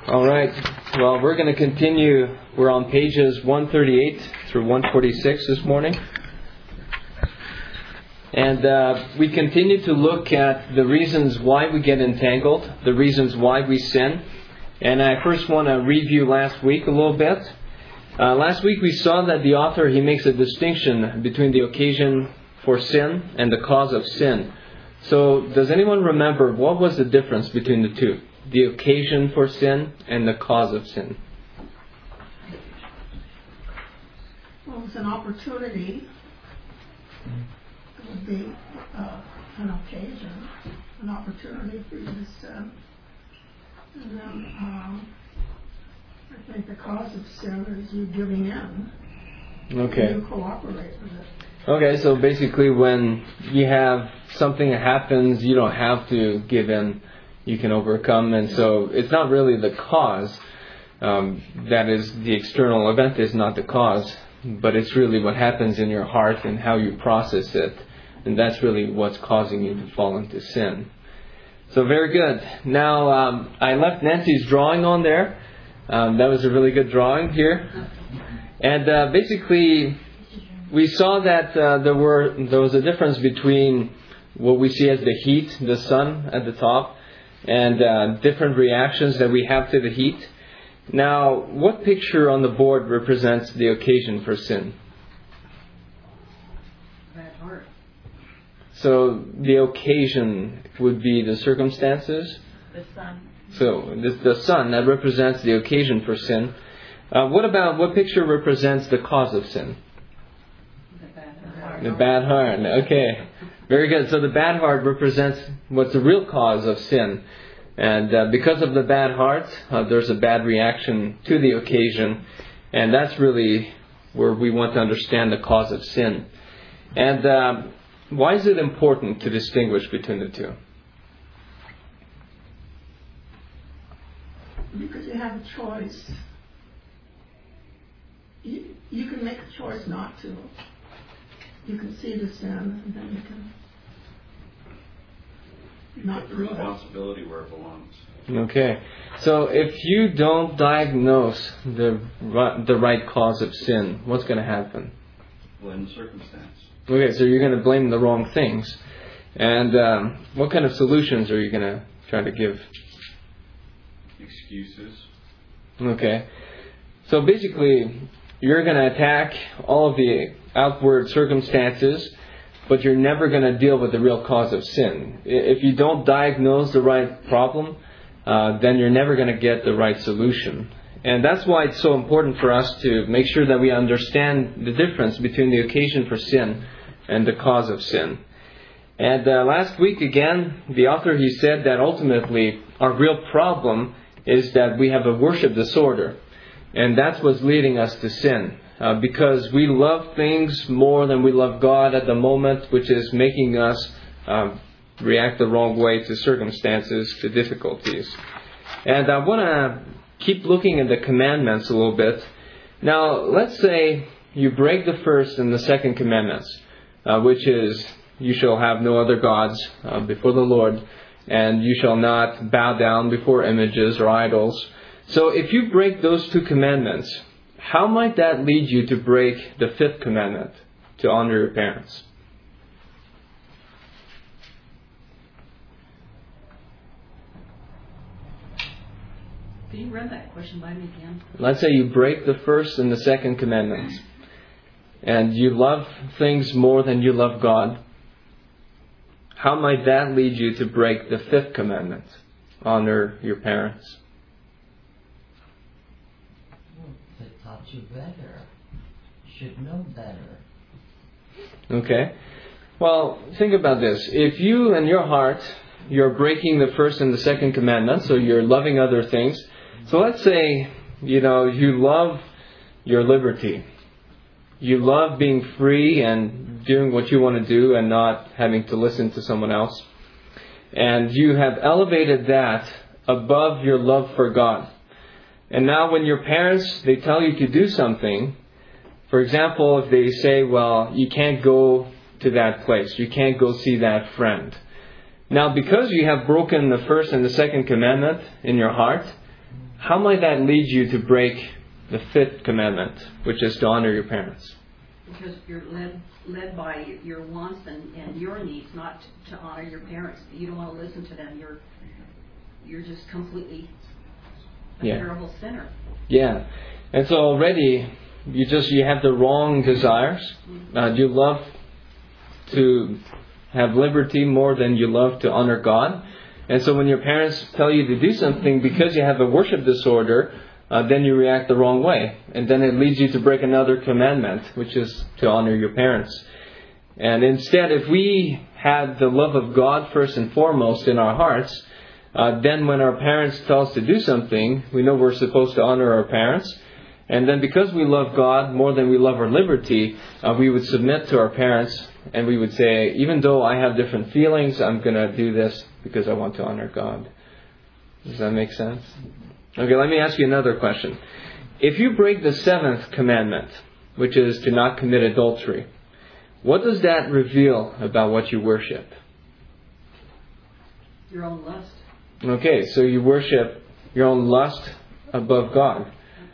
All right. Well, we're going to continue. We're on pages 138 through 146 this morning. And we continue to look at the reasons why we get entangled, the reasons why we sin. And I first want to review last week a little bit. Last week we saw that the author, he makes a distinction between the occasion for sin and the cause of sin. So does anyone remember what was the difference between the two? The occasion for sin and the cause of sin. Well, it's an opportunity. It would be an occasion, an opportunity for you to sin. And then I think the cause of sin is you giving in. Okay. You cooperate with it. Okay, so basically when you have something that happens, you don't have to give in. You can overcome. And so it's not really the cause. That is, the external event is not the cause. But it's really what happens in your heart and how you process it. And that's really what's causing you to fall into sin. So very good. Now, I left Nancy's drawing on there. That was a really good drawing here. And basically, we saw that there was a difference between what we see as the heat, the sun at the top, and different reactions that we have to the heat. Now, what picture on the board represents the occasion for sin? Bad heart. So the occasion would be the circumstances? The sun. So the sun, that represents the occasion for sin. What picture represents the cause of sin? The bad heart. The bad heart. Okay. Very good. So the bad heart represents what's the real cause of sin. And because of the bad heart, there's a bad reaction to the occasion. And that's really where we want to understand the cause of sin. And why is it important to distinguish between the two? Because you have a choice. You can make a choice not to. You can see the sin, and then you can not the do it. responsibility where it belongs. Okay. So if you don't diagnose the right cause of sin, what's going to happen? Blame the circumstance. Okay, so you're going to blame the wrong things. And what kind of solutions are you going to try to give? Excuses. Okay. So basically, you're going to attack all of the outward circumstances, but you're never going to deal with the real cause of sin. If you don't diagnose the right problem, then you're never going to get the right solution. And that's why it's so important for us to make sure that we understand the difference between the occasion for sin and the cause of sin. And last week again, the author, he said that ultimately our real problem is that we have a worship disorder. And that's what's leading us to sin. Because we love things more than we love God at the moment, which is making us react the wrong way to circumstances, to difficulties. And I want to keep looking at the commandments a little bit. Now, let's say you break the first and the second commandments, which is, you shall have no other gods before the Lord, and you shall not bow down before images or idols. So if you break those two commandments, how might that lead you to break the fifth commandment, to honor your parents? Can you run that question by me again? Let's say you break the first and the second commandments, and you love things more than you love God. How might that lead you to break the fifth commandment, honor your parents? They taught you better. You should know better. Okay. Well, think about this. If you in your heart, you're breaking the first and the second commandment, so you're loving other things. So let's say, you love your liberty. You love being free and doing what you want to do and not having to listen to someone else. And you have elevated that above your love for God. And now when your parents, they tell you to do something, for example, if they say, well, you can't go to that place, you can't go see that friend. Now, because you have broken the first and the second commandment in your heart, how might that lead you to break the 5th commandment, which is to honor your parents? Because you're led by your wants and your needs, not to honor your parents. You don't want to listen to them. You're just completely a terrible sinner. Yeah. And so already you have the wrong desires. You love to have liberty more than you love to honor God. And so when your parents tell you to do something because you have a worship disorder, then you react the wrong way. And then it leads you to break another commandment, which is to honor your parents. And instead, if we had the love of God first and foremost in our hearts, then when our parents tell us to do something, we know we're supposed to honor our parents. And then because we love God more than we love our liberty, we would submit to our parents and we would say, even though I have different feelings, I'm going to do this because I want to honor God. Does that make sense? Okay, let me ask you another question. If you break the 7th commandment, which is to not commit adultery, what does that reveal about what you worship? Your own lust. Okay, so you worship your own lust above God.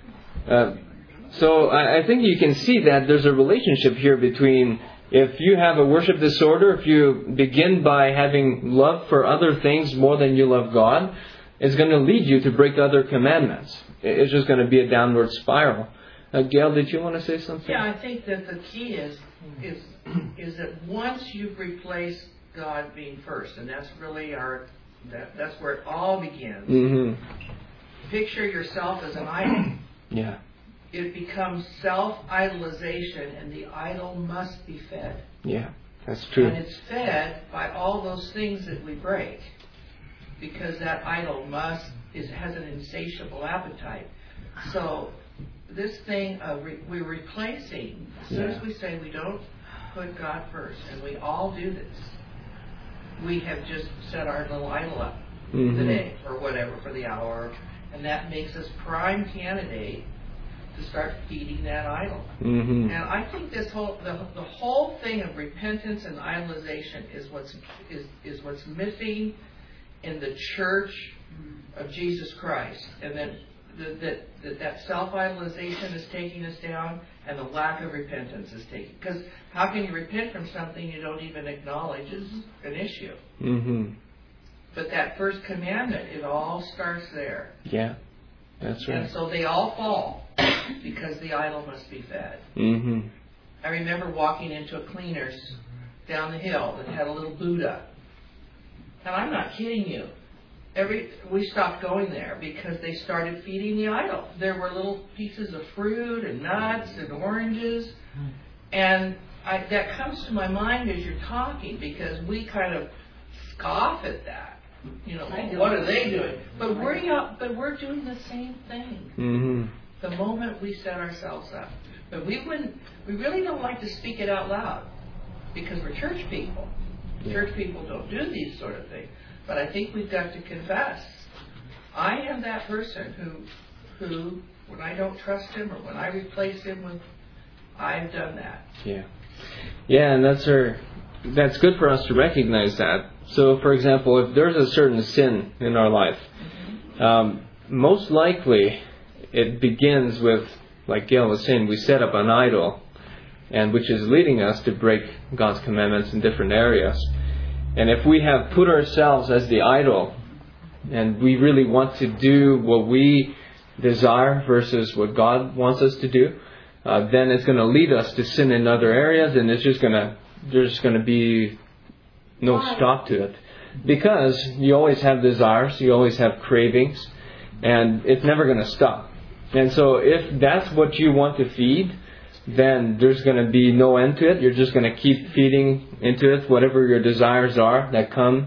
So I think you can see that there's a relationship here between, if you have a worship disorder, if you begin by having love for other things more than you love God, it's going to lead you to break other commandments. It's just going to be a downward spiral. Gail, did you want to say something? Yeah, I think that the key is that once you've replaced God being first, and that's really that's where it all begins. Mm-hmm. Picture yourself as an idol. Yeah. It becomes self-idolization, and the idol must be fed. Yeah, that's true. And it's fed by all those things that we break, because that idol has an insatiable appetite. So this thing of we're replacing, as soon as we say we don't put God first, and we all do this, we have just set our little idol up today or whatever for the hour, and that makes us prime candidate to start feeding that idol. Mm-hmm. And I think this whole the whole thing of repentance and idolization is what's missing in the Church of Jesus Christ, and then that self-idolization is taking us down, and the lack of repentance is taking. Because how can you repent from something you don't even acknowledge is an issue? Mm-hmm. But that first commandment, it all starts there. Yeah, that's right. And so they all fall because the idol must be fed. Mm-hmm. I remember walking into a cleaner's down the hill that had a little Buddha. And I'm not kidding you. We stopped going there because they started feeding the idol. There were little pieces of fruit and nuts and oranges. And that comes to my mind as you're talking, because we kind of scoff at that. You know, what are they doing? But we're doing the same thing. Mm-hmm. The moment we set ourselves up. But we really don't like to speak it out loud because we're church people. Yeah. Church people don't do these sort of things. But I think we've got to confess. I am that person who, when I don't trust him or when I replace him with, I've done that. Yeah. Yeah, and that's good for us to recognize that. So, for example, if there's a certain sin in our life, most likely it begins with, like Gail was saying, we set up an idol, and which is leading us to break God's commandments in different areas. And if we have put ourselves as the idol, and we really want to do what we desire versus what God wants us to do, then it's going to lead us to sin in other areas, and there's just going to be no stop to it. Because you always have desires, you always have cravings, and it's never going to stop. And so if that's what you want to feed, then there's going to be no end to it. You're just going to keep feeding into it whatever your desires are that come.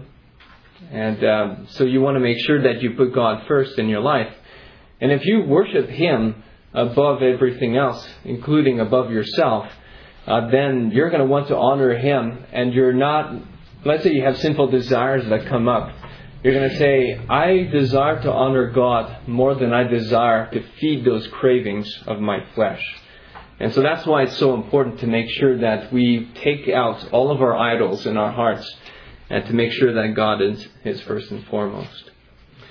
And so you want to make sure that you put God first in your life. And if you worship Him above everything else, including above yourself, then you're going to want to honor Him. And you're not, let's say you have sinful desires that come up. You're going to say, I desire to honor God more than I desire to feed those cravings of my flesh. And so that's why it's so important to make sure that we take out all of our idols in our hearts and to make sure that God is first and foremost.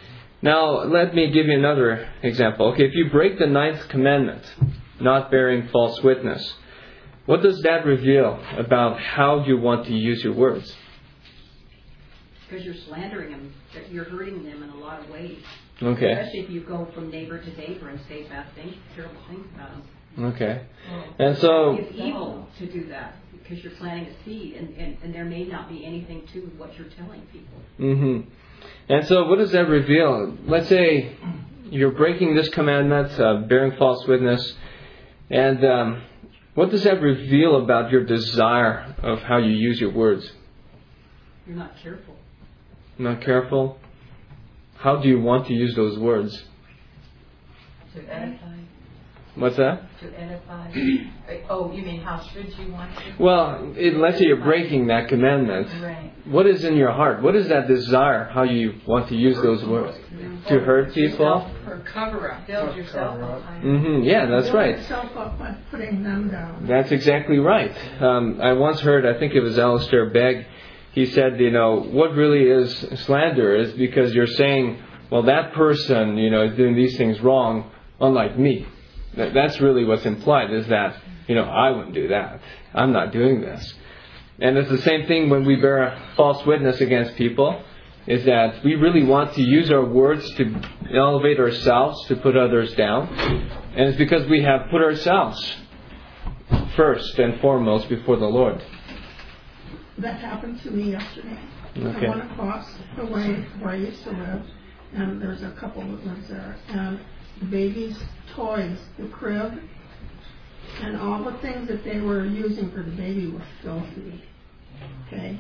Now, let me give you another example. Okay, if you break the 9th commandment, not bearing false witness, what does that reveal about how you want to use your words? Because you're slandering them. You're hurting them in a lot of ways. Okay. Especially if you go from neighbor to neighbor and say bad things, terrible things about them. Okay. And so... It's evil to do that because you're planting a seed and there may not be anything to what you're telling people. Mm-hmm. And so what does that reveal? Let's say you're breaking this commandment, bearing false witness, and what does that reveal about your desire of how you use your words? You're not careful. Not careful? How do you want to use those words? To edify. What's that? To edify. Oh, you mean how should you want to? Well, let's say you're breaking that commandment. Right. What is in your heart? What is that desire? How you want to use those words? To hurt people? Or cover up. Build yourself up. Mm-hmm. Yeah, that's right. Build yourself up by putting them down. That's exactly right. I once heard, I think it was Alistair Begg, he said, what really is slander is because you're saying, well, that person, is doing these things wrong, unlike me. That's really what's implied, is that, I wouldn't do that. I'm not doing this. And it's the same thing when we bear a false witness against people, is that we really want to use our words to elevate ourselves, to put others down. And it's because we have put ourselves first and foremost before the Lord. That happened to me yesterday. Okay. I went across the way where I used to live, and there's a couple that lives there. And the baby's toys, the crib, and all the things that they were using for the baby were filthy. Okay?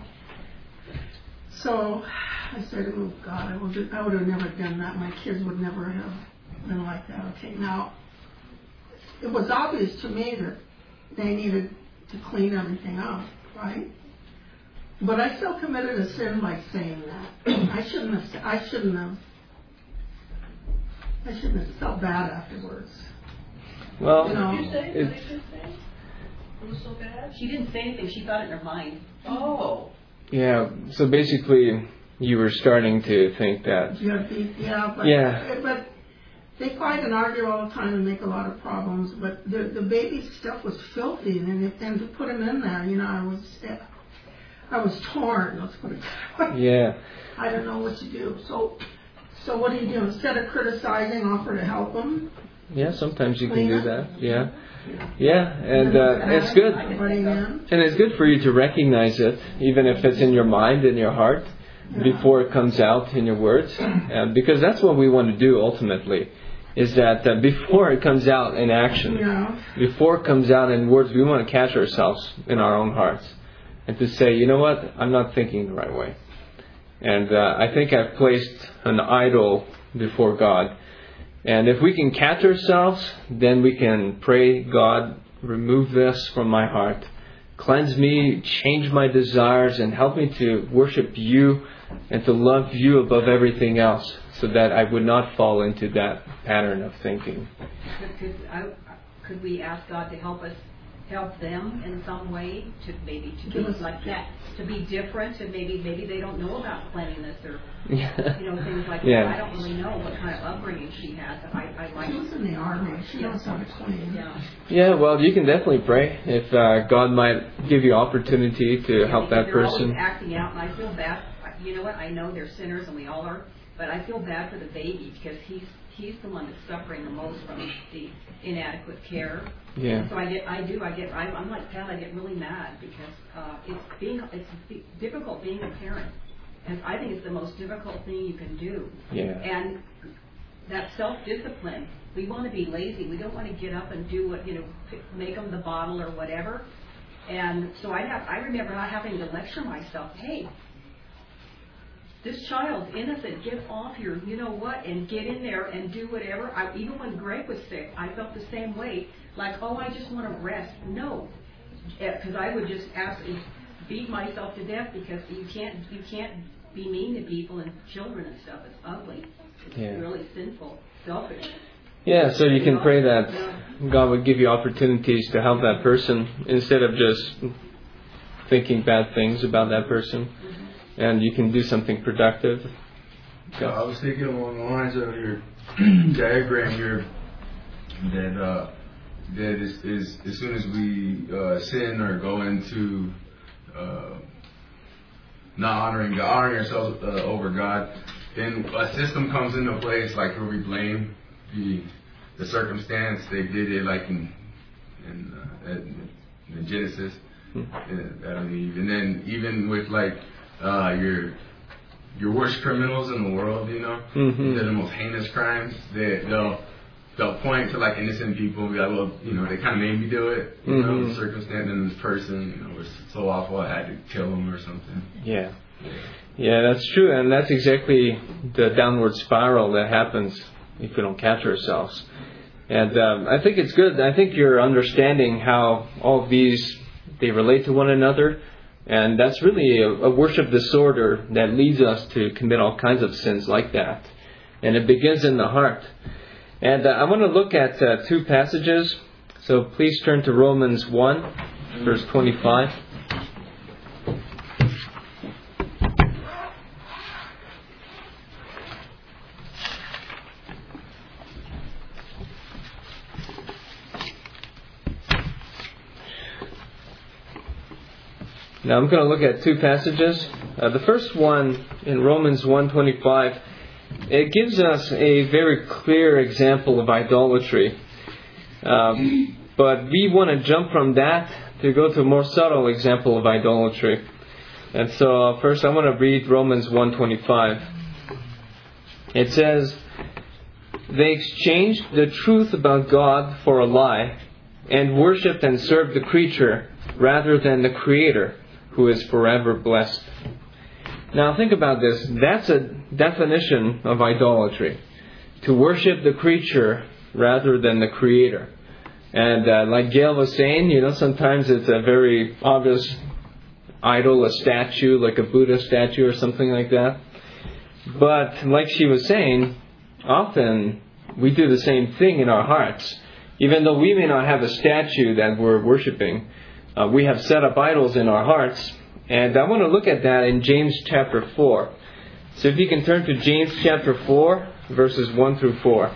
So I said, oh God, I would have never done that. My kids would never have been like that. Okay, now, it was obvious to me that they needed to clean everything up, right? But I still committed a sin by saying that. I shouldn't have felt bad afterwards. Well, Did you say? it's, What did you say? It was so bad? She didn't say anything. She thought it in her mind. Oh. yeah, so basically you were starting to think that, But they fight and argue all the time and make a lot of problems. But the baby stuff was filthy, and to put him in there, I was torn. Let's put it that way. yeah. I don't know what to do. So what do? Instead of criticizing, offer to help them. Yeah, sometimes you can Clean do up. that. Yeah. Yeah, and it's good. Everybody in. And it's good for you to recognize it, even if it's in your mind, in your heart, before it comes out in your words. Because that's what we want to do ultimately, is that before it comes out in action, before it comes out in words, we want to catch ourselves in our own hearts. And to say, you know what, I'm not thinking the right way. And I think I've placed an idol before God. And if we can catch ourselves, then we can pray, God, remove this from my heart. Cleanse me, change my desires, and help me to worship you and to love you above everything else, so that I would not fall into that pattern of thinking. Could we ask God to help them in some way to be like that, to be different, and maybe they don't know about cleanliness or things like that. I don't really know what kind of upbringing she has. I like. She was in the army. She knows how to clean. Yeah, well, you can definitely pray if God might give you opportunity to help that person. They're always acting out, and I feel bad. You know what? I know they're sinners, and we all are. But I feel bad for the baby because he's the one that's suffering the most from the inadequate care. Yeah. So I'm like Pat. I get really mad because it's difficult being a parent, and I think it's the most difficult thing you can do. Yeah. And that self-discipline. We want to be lazy. We don't want to get up and do what make them the bottle or whatever. And so I remember not having to lecture myself. Hey, this child's innocent. Get off your, and get in there and do whatever. Even when Greg was sick, I felt the same way. Like, I just want to rest. No, because I would just absolutely beat myself to death because you can't be mean to people and children and stuff. It's ugly. It's really sinful, selfish. Yeah, so you can pray that God would give you opportunities to help that person instead of just thinking bad things about that person. And you can do something productive. Go. I was thinking along the lines of your diagram here that is as soon as we sin or go into not honoring ourselves over God, then a system comes into place like where we blame the circumstance. They did it like in Genesis, Adam and Eve, and then even with like your worst criminals in the world, you know, they're the most heinous crimes. They'll point to like innocent people and be like, well, you know, they kind of made me do it. You know, the circumstance and this person, you know, was so awful I had to kill him or something. Yeah, that's true, and that's exactly the downward spiral that happens if we don't catch ourselves. And I think it's good. I think you're understanding how all of these, they relate to one another. And that's really a worship disorder that leads us to commit all kinds of sins like that. And it begins in the heart. And I want to look at two passages. So please turn to Romans 1, verse 25. Now I'm going to look at two passages. The first one in Romans 1:25, it gives us a very clear example of idolatry. But we want to jump from that to go to a more subtle example of idolatry. And so first I want to read Romans 1:25. It says, "They exchanged the truth about God for a lie, and worshipped and served the creature rather than the Creator, who is forever blessed." Now think about this. That's a definition of idolatry. To worship the creature rather than the Creator. And like Gail was saying, you know, sometimes it's a very obvious idol, a statue, like a Buddha statue or something like that. But like she was saying, often we do the same thing in our hearts. Even though we may not have a statue that we're worshiping, we have set up idols in our hearts. And I want to look at that in James chapter 4. So if you can turn to James chapter 4, verses 1 through 4.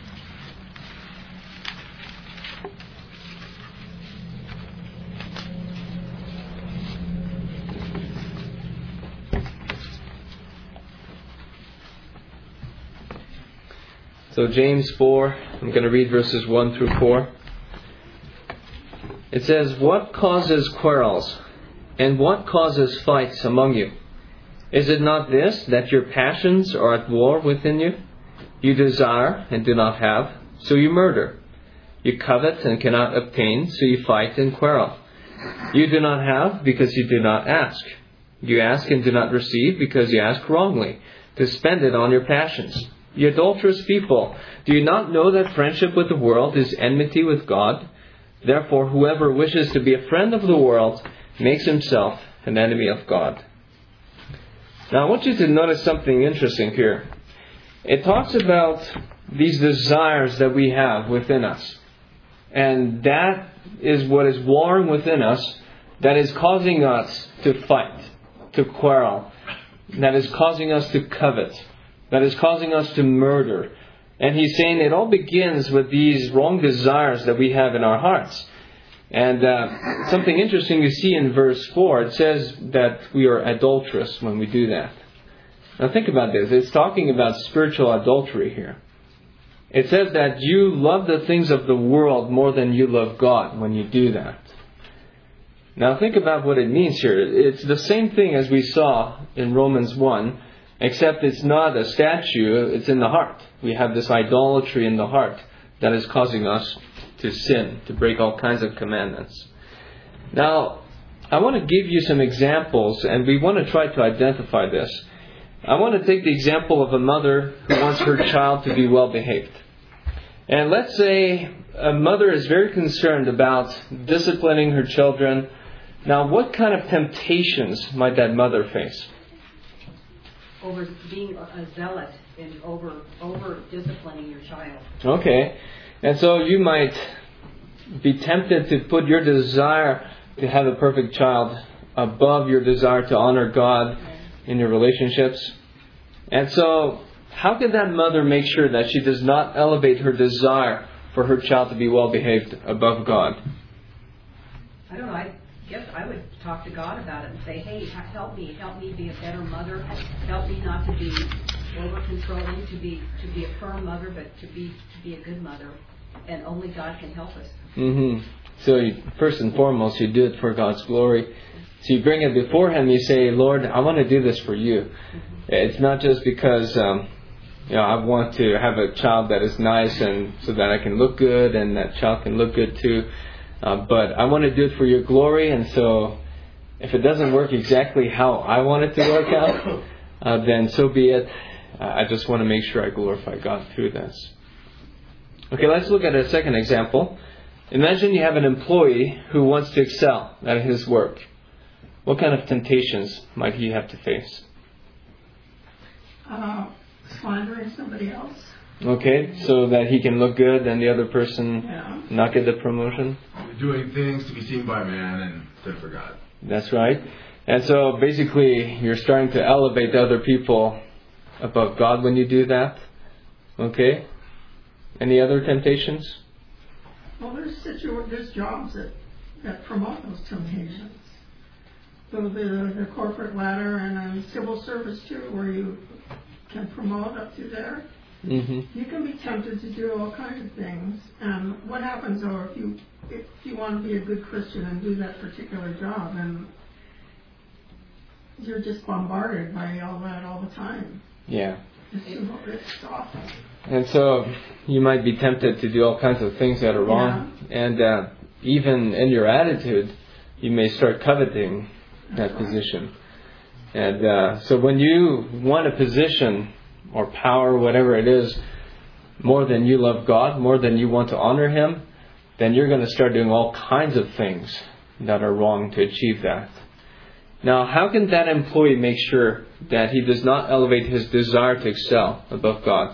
So James 4, I'm going to read verses 1 through 4. It says, "What causes quarrels? And what causes fights among you? Is it not this, that your passions are at war within you? You desire and do not have, so you murder. You covet and cannot obtain, so you fight and quarrel. You do not have because you do not ask. You ask and do not receive because you ask wrongly, to spend it on your passions. You adulterous people, do you not know that friendship with the world is enmity with God? Therefore, whoever wishes to be a friend of the world makes himself an enemy of God." Now I want you to notice something interesting here. It talks about these desires that we have within us. And that is what is warring within us, that is causing us to fight, to quarrel, that is causing us to covet, that is causing us to murder. And he's saying it all begins with these wrong desires that we have in our hearts. And something interesting you see in verse 4, it says that we are adulterous when we do that. Now think about this. It's talking about spiritual adultery here. It says that you love the things of the world more than you love God when you do that. Now think about what it means here. It's the same thing as we saw in Romans 1, except it's not a statue, it's in the heart. We have this idolatry in the heart that is causing us to sin, to break all kinds of commandments. Now, I want to give you some examples, and we want to try to identify this. I want to take the example of a mother who wants her child to be well behaved. And let's say a mother is very concerned about disciplining her children. Now, what kind of temptations might that mother face? Over being a zealot and over disciplining your child. Okay. And so you might be tempted to put your desire to have a perfect child above your desire to honor God in your relationships. And so how can that mother make sure that she does not elevate her desire for her child to be well behaved above God? I don't know. I guess I would talk to God about it and say, hey, help me be a better mother. Help me not to be over controlling, to be a firm mother, but to be a good mother. And only God can help us. Mm-hmm. So first and foremost, you do it for God's glory. So you bring it before Him. You say, Lord, I want to do this for you. Mm-hmm. It's not just because I want to have a child that is nice and so that I can look good and that child can look good too. But I want to do it for your glory. And so if it doesn't work exactly how I want it to work out, then so be it. I just want to make sure I glorify God through this. Okay, let's look at a second example. Imagine you have an employee who wants to excel at his work. What kind of temptations might he have to face? Slandering somebody else. Okay, so that he can look good and the other person not get the promotion? Doing things to be seen by man and instead for God. That's right. And so basically you're starting to elevate the other people above God when you do that. Okay? Any other temptations? Well, there's jobs that promote those temptations. So the corporate ladder and civil service too, where you can promote up to there. Mm-hmm. You can be tempted to do all kinds of things. And what happens though if you want to be a good Christian and do that particular job, and you're just bombarded by all that all the time. Yeah. It's awful. And so you might be tempted to do all kinds of things that are wrong. Yeah. And even in your attitude, you may start coveting that position. And so when you want a position or power, whatever it is, more than you love God, more than you want to honor Him, then you're going to start doing all kinds of things that are wrong to achieve that. Now, how can that employee make sure that he does not elevate his desire to excel above God?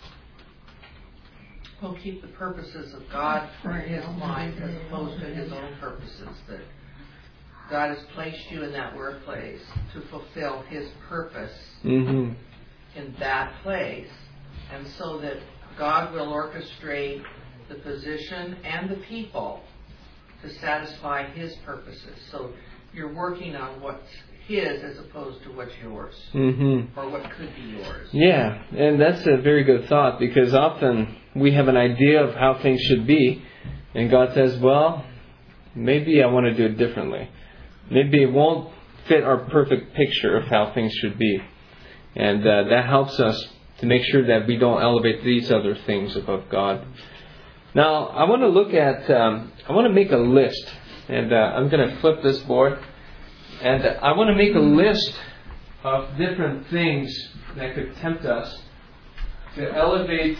He'll keep the purposes of God in his mind as opposed to his own purposes. That God has placed you in that workplace to fulfill His purpose in that place. And so that God will orchestrate the position and the people to satisfy His purposes. So you're working on what's His as opposed to what's yours. Or what could be yours. Yeah, and that's a very good thought, because often we have an idea of how things should be, and God says, well, maybe I want to do it differently. Maybe it won't fit our perfect picture of how things should be. And that helps us to make sure that we don't elevate these other things above God. Now, I want to look at, I want to make a list. And I'm going to flip this board. And I want to make a list of different things that could tempt us to elevate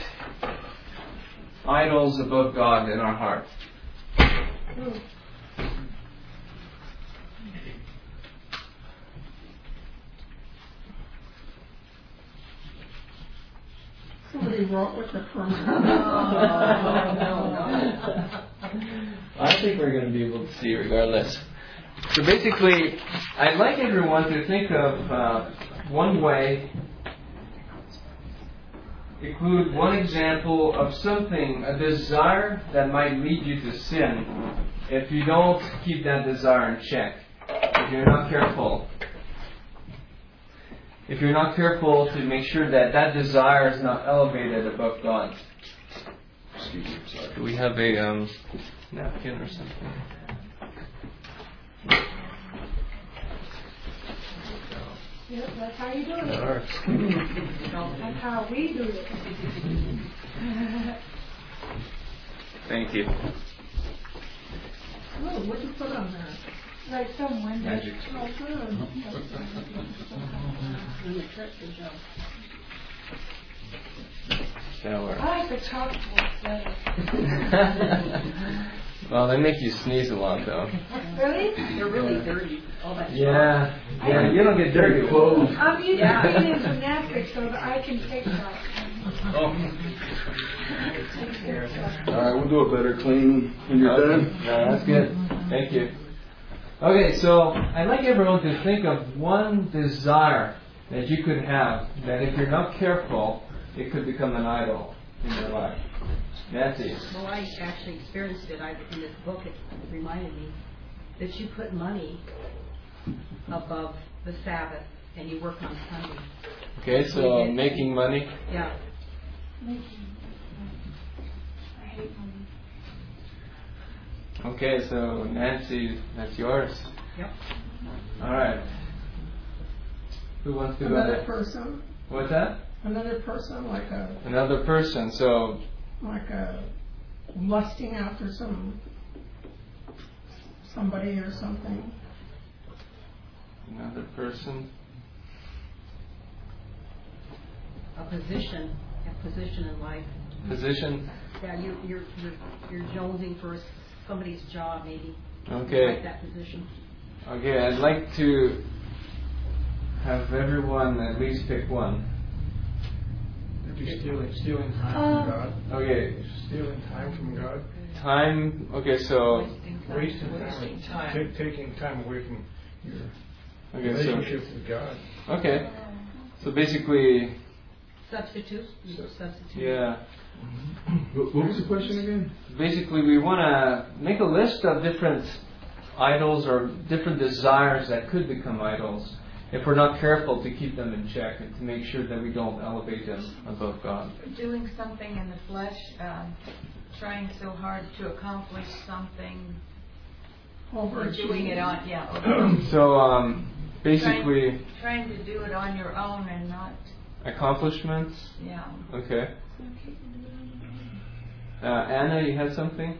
idols above God in our heart. Somebody wrote with the permanent. I think we're going to be able to see regardless. So basically, I'd like everyone to think of one way, include one example of something, a desire that might lead you to sin if you don't keep that desire in check, if you're not careful. If you're not careful to make sure that that desire is not elevated above God. Excuse me, sorry. Do we have a napkin or something? Yep, that's how you do it. That's how we do it. Thank you. Oh, what did you put on there? Like some window. Magic. Oh, good. Shower. I like the chalkboard better. Well, they make you sneeze a lot, though. Really? They're really dirty. All that Yeah, you don't get dirty clothes. I'm used to cleaning some napkins so that I can take that. Alright, we'll do a better clean when you're done. No, that's good. Thank you. Okay, so I'd like everyone to think of one desire that you could have, that if you're not careful, it could become an idol in your life? Nancy? Well, I actually experienced it. In this book, it reminded me that you put money above the Sabbath and you work on Sunday. Okay, so making money. Yeah. I hate money. Okay, so Nancy, that's yours. Yep. All right. Who wants to go Another next? person. What's that? Another person, Another person. So lusting after somebody or something. Another person. A position in life. Position. Yeah, you're jonesing for somebody's job, maybe. Okay. You like that position. Okay, I'd like to have everyone at least pick one. Stealing time from God. Okay. Stealing time from God. Time. Okay, so. Wasting time. Taking time away from your relationship with God. Okay. So basically. Substitute. Yeah. What was the question again? Basically, we want to make a list of different idols or different desires that could become idols if we're not careful to keep them in check and to make sure that we don't elevate them above God. Doing something in the flesh, trying so hard to accomplish something, or doing it on, So basically, trying to do it on your own and not accomplishments. Yeah. Okay. Anna, you had something?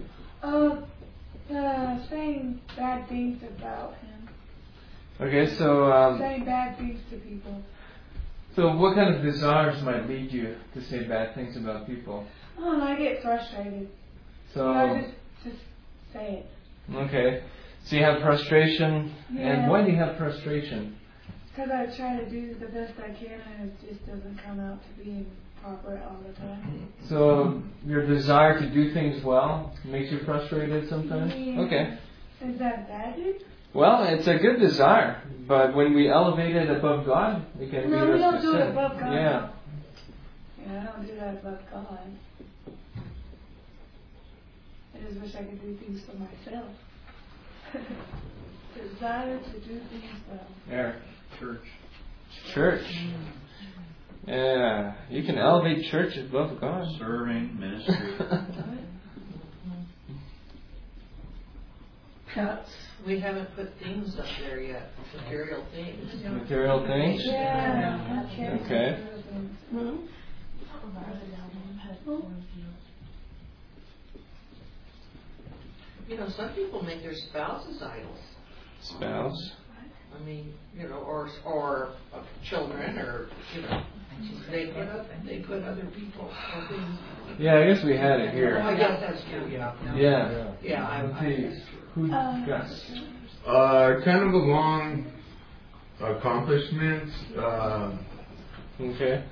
Saying bad things about him. Okay, so saying bad things to people. So what kind of desires might lead you to say bad things about people? Oh, I get frustrated. So I just say it. Okay. So you have frustration. Yeah. And why do you have frustration? Because I try to do the best I can and it just doesn't come out to being proper all the time. So your desire to do things well makes you frustrated sometimes? Yeah. Okay. Is that bad? Well, it's a good desire, but when we elevate it above God, it can lead us to sin. No, we don't do it above God. Yeah. Yeah, I don't do that above God. I just wish I could do things for myself. Desire to do things well. Eric. Church. Yeah, you can elevate church above God. Serving, ministry. Pets. We haven't put things up there yet. Material things. Material things? Yeah. Okay. You know, some people make their spouses idols. Spouse? I mean, you know, or children, or you know, they put other people or things. Yeah, I guess we had it here. I guess that's true. Yeah. Yeah. Let's see. Who got it? Kind of along accomplishments. Okay.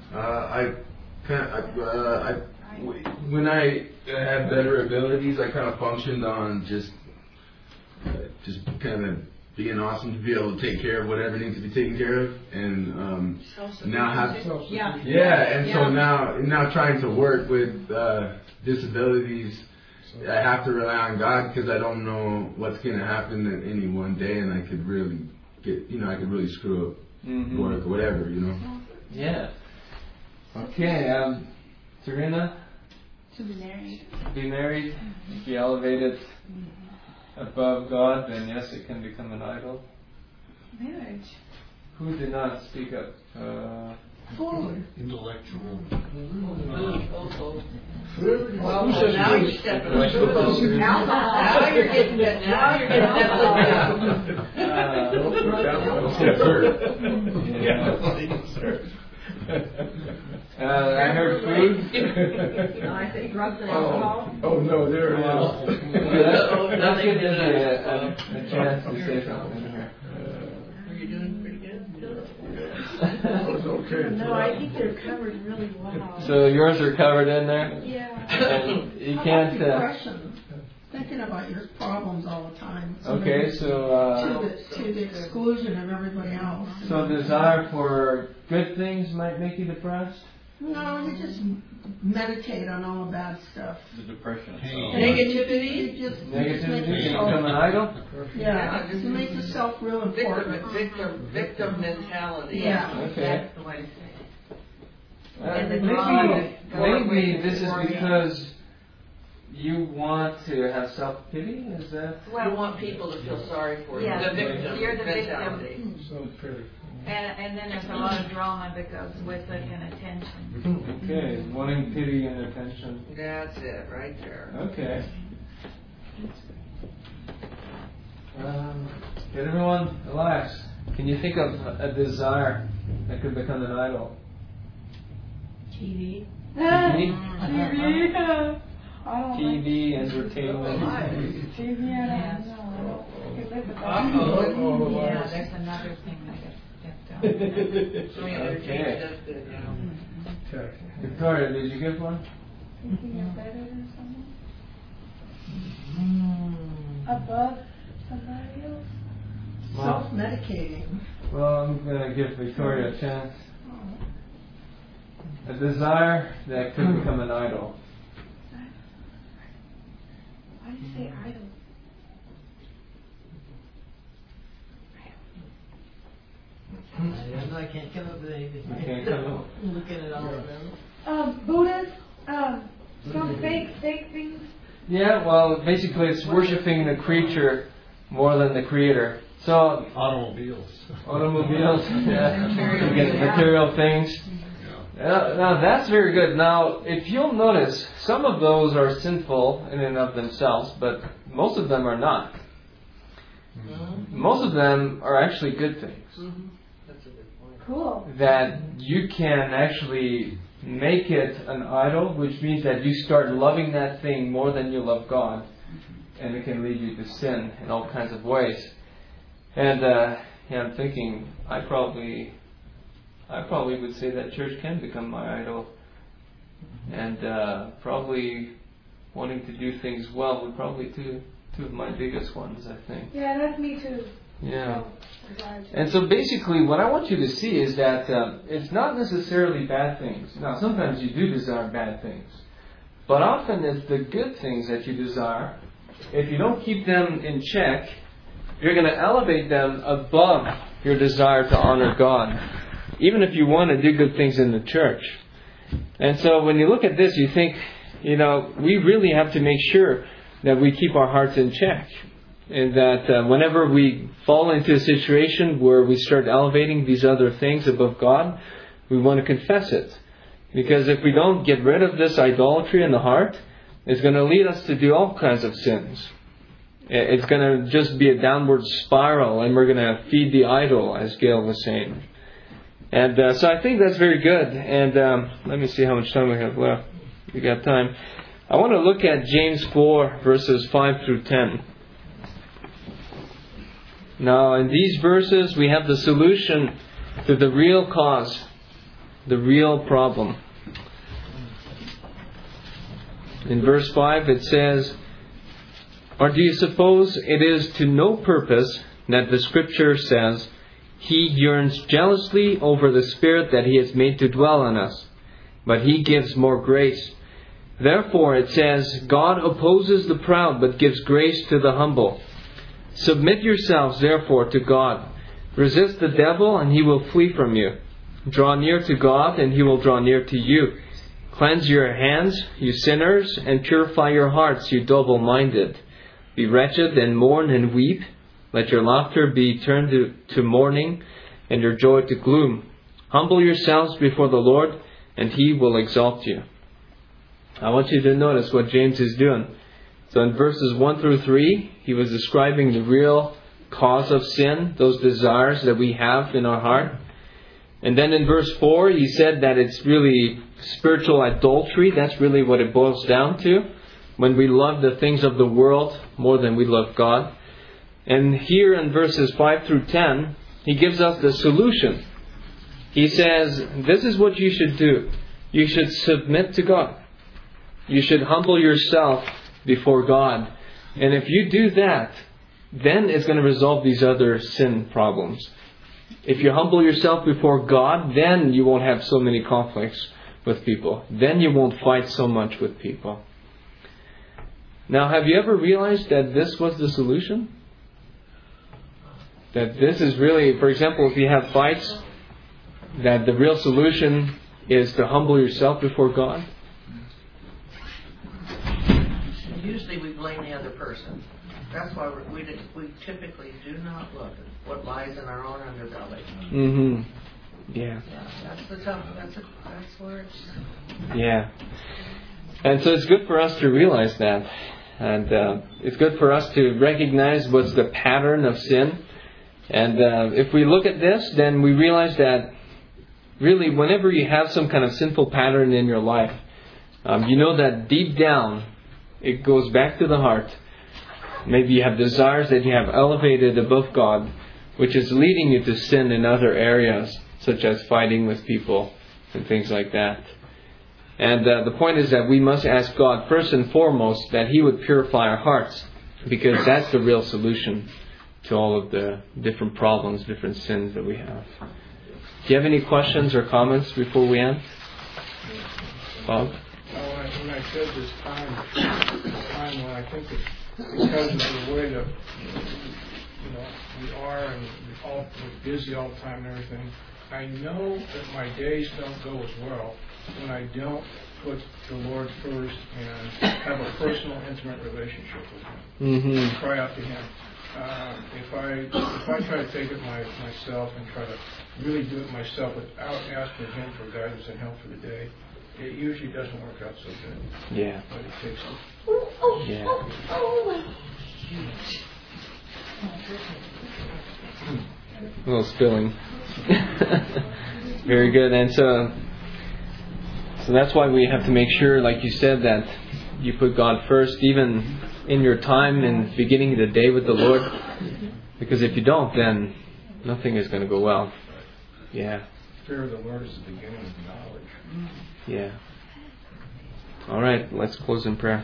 When I had better abilities, I kind of functioned on just kind of being awesome to be able to take care of whatever needs to be taken care of, and now have so now trying to work with disabilities, I have to rely on God because I don't know what's going to happen in any one day, and I could really I could really screw up work or whatever, you know. Yeah. Okay. Serena. To be married. Be married. If you elevate it above God, then yes, it can become an idol. Marriage. Who did not speak up? Forward. Intellectual. Well, now you're stepping on food. Now you're getting that. Now you're I heard food. I think drugs and alcohol. Oh no, there it is. Let's give them a chance to say something here. Are you doing pretty good? Okay. No, I think they're covered really well. So yours are covered in there? Yeah. And you can't. Depression. thinking about your problems all the time. Okay, so to the exclusion of everybody else. So desire for good things might make you depressed? No, you just meditate on all the bad stuff. The depression itself. Negativity? Negativity can become an idol? Yeah, just make yourself real important. Victim mentality. Yeah. Okay. That's the way to say it. Maybe this is because you want to have self-pity? Is that? You want people to feel sorry for you. Yeah, The victim you're the mentality. victim. Self-pity. And then there's a lot of drama that goes with it and attention. Okay, wanting pity and attention. That's it, right there. Okay. Get everyone relax. Can you think of a desire that could become an idol? TV. TV? TV, entertainment. TV, I don't know. You could live without Yeah, there's another thing that gets Okay. Victoria, did you get one? thinking you're better than someone. Above somebody else. Self-medicating. Well, I'm going to give Victoria a chance. A desire that could become an idol. Why do you say idol? I can't come up with anything. You can't come up. Looking at all of them. Buddhist, some fake things. Yeah, well, basically it's worshiping the creature more than the creator. So Automobiles. yeah. Material things. Now that's very good. Now, if you'll notice, some of those are sinful in and of themselves, but most of them are not. Most of them are actually good things. That's a good point. Cool. That you can actually make it an idol, which means that you start loving that thing more than you love God, and it can lead you to sin in all kinds of ways. And I'm thinking, I probably would say that church can become my idol, and probably wanting to do things well would probably two of my biggest ones, I think. Yeah, that's me too. Yeah. And so basically what I want you to see is that it's not necessarily bad things. Now sometimes you do desire bad things. But often it's the good things that you desire. If you don't keep them in check, you're going to elevate them above your desire to honor God. Even if you want to do good things in the church. And so when you look at this, you think, we really have to make sure that we keep our hearts in check. And that whenever we fall into a situation where we start elevating these other things above God, we want to confess it. Because if we don't get rid of this idolatry in the heart, it's going to lead us to do all kinds of sins. It's going to just be a downward spiral, and we're going to feed the idol, as Gail was saying. And so I think that's very good. And let me see how much time we have left. We got time. I want to look at James 4, verses 5 through 10. Now, in these verses, we have the solution to the real cause, the real problem. In verse 5, it says, "Or do you suppose it is to no purpose that the Scripture says, 'He yearns jealously over the Spirit that He has made to dwell on us, but He gives more grace'? Therefore it says, 'God opposes the proud, but gives grace to the humble.' Submit yourselves therefore to God. Resist the devil, and he will flee from you. Draw near to God, and He will draw near to you. Cleanse your hands, you sinners, and purify your hearts, you double-minded. Be wretched and mourn and weep. Let your laughter be turned to mourning, and your joy to gloom. Humble yourselves before the Lord, and He will exalt you." I want you to notice what James is doing. So in verses 1 through 3, he was describing the real cause of sin, those desires that we have in our heart. And then in verse 4, he said that it's really spiritual adultery. That's really what it boils down to. When we love the things of the world more than we love God. And here in verses 5 through 10, he gives us the solution. He says, this is what you should do. You should submit to God. You should humble yourself before God. And if you do that, then it's going to resolve these other sin problems. If you humble yourself before God, then you won't have so many conflicts with people. Then you won't fight so much with people. Now, have you ever realized that this was the solution? That this is really, for example, if you have fights, that the real solution is to humble yourself before God? Usually we blame the other person. That's why we typically do not look at what lies in our own underbelly. Mm-hmm. Yeah. That's the tough. That's where it's. Yeah. And so it's good for us to realize that. And it's good for us to recognize what's the pattern of sin. And if we look at this, then we realize that really whenever you have some kind of sinful pattern in your life, you know that deep down it goes back to the heart. Maybe you have desires that you have elevated above God, which is leading you to sin in other areas, such as fighting with people and things like that. And the point is that we must ask God first and foremost that He would purify our hearts, because that's the real solution to all of the different problems, different sins that we have. Do you have any questions or comments before we end? Bob? When I said this time when I think that because of the way that we are and we're busy all the time and everything, I know that my days don't go as well when I don't put the Lord first and have a personal, intimate relationship with Him. Mm-hmm. Cry out to Him. If I try to take it myself and try to really do it myself without asking Him for guidance and help for the day, it usually doesn't work out so good. Yeah. But it takes it. Yeah. A little spilling. Very good. And so that's why we have to make sure, like you said, that you put God first, even in your time and beginning the day with the Lord. Because if you don't, then nothing is going to go well. Yeah. Fear of the Lord is the beginning of knowledge. Yeah. All right, let's close in prayer.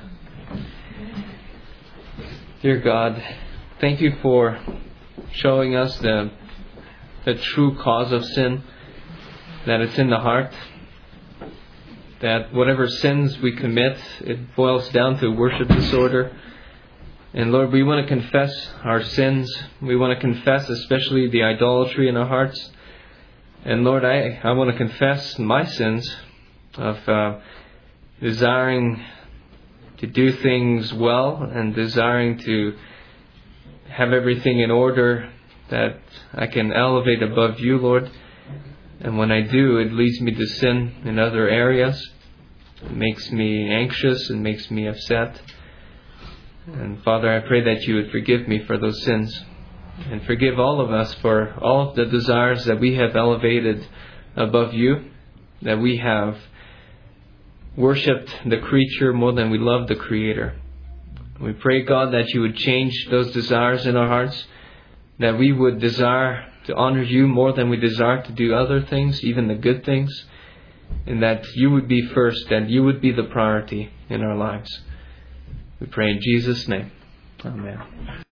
Dear God, thank you for showing us the true cause of sin, that it's in the heart, that whatever sins we commit, it boils down to worship disorder. And Lord, we want to confess our sins. We want to confess especially the idolatry in our hearts. And Lord, I want to confess my sins of desiring to do things well and desiring to have everything in order that I can elevate above you, Lord. And when I do, it leads me to sin in other areas. It makes me anxious and makes me upset. And Father, I pray that you would forgive me for those sins. And forgive all of us for all of the desires that we have elevated above you, that we have worshipped the creature more than we love the Creator. We pray, God, that you would change those desires in our hearts, that we would desire to honor you more than we desire to do other things, even the good things, and that you would be first, that you would be the priority in our lives. We pray in Jesus' name. Amen.